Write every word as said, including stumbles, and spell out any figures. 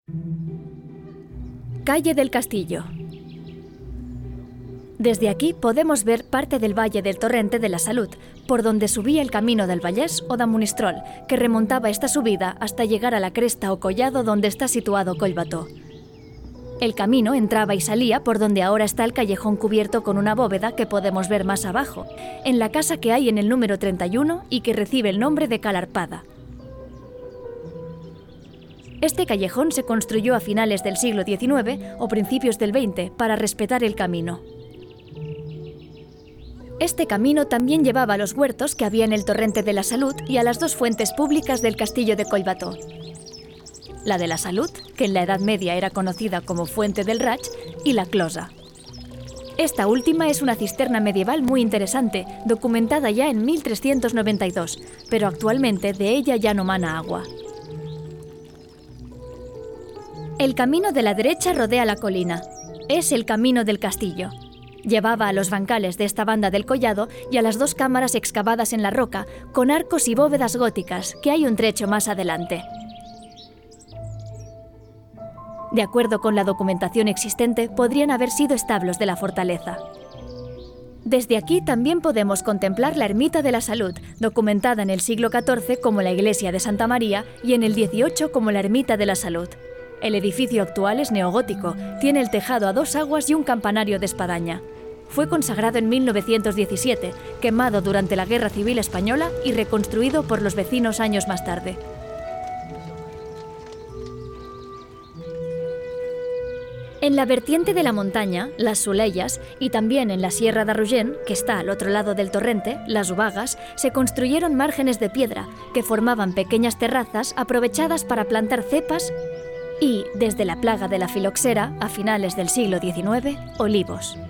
Calle del Castillo. Desde aquí podemos ver parte del Valle del Torrente de la Salut, por donde subía el camino del Vallès o de Monistrol, que remontaba esta subida hasta llegar a la cresta o collado donde está situado Collbató. El camino entraba y salía por donde ahora está el callejón cubierto con una bóveda que podemos ver más abajo, en la casa que hay en el número treinta y uno y que recibe el nombre de Calarpada. Este callejón se construyó a finales del siglo diecinueve o principios del veinte para respetar el camino. Este camino también llevaba a los huertos que había en el Torrente de la Salut y a las dos fuentes públicas del castillo de Collbató. La de la Salut, que en la Edad Media era conocida como Fuente del Raig, y la Closa. Esta última es una cisterna medieval muy interesante, documentada ya en mil trescientos noventa y dos, pero actualmente de ella ya no mana agua. El camino de la derecha rodea la colina. Es el camino del castillo. Llevaba a los bancales de esta banda del collado y a las dos cámaras excavadas en la roca, con arcos y bóvedas góticas, que hay un trecho más adelante. De acuerdo con la documentación existente, podrían haber sido establos de la fortaleza. Desde aquí también podemos contemplar la ermita de la Salut, documentada en el siglo catorce como la iglesia de Santa María y en el dieciocho como la ermita de la Salut. El edificio actual es neogótico, tiene el tejado a dos aguas y un campanario de espadaña. Fue consagrado en mil novecientos diecisiete, quemado durante la Guerra Civil Española y reconstruido por los vecinos años más tarde. En la vertiente de la montaña, las Soleyas, y también en la Sierra de Arrullén, que está al otro lado del torrente, las Ubagas, se construyeron márgenes de piedra que formaban pequeñas terrazas aprovechadas para plantar cepas y, desde la plaga de la filoxera, a finales del siglo diecinueve, olivos.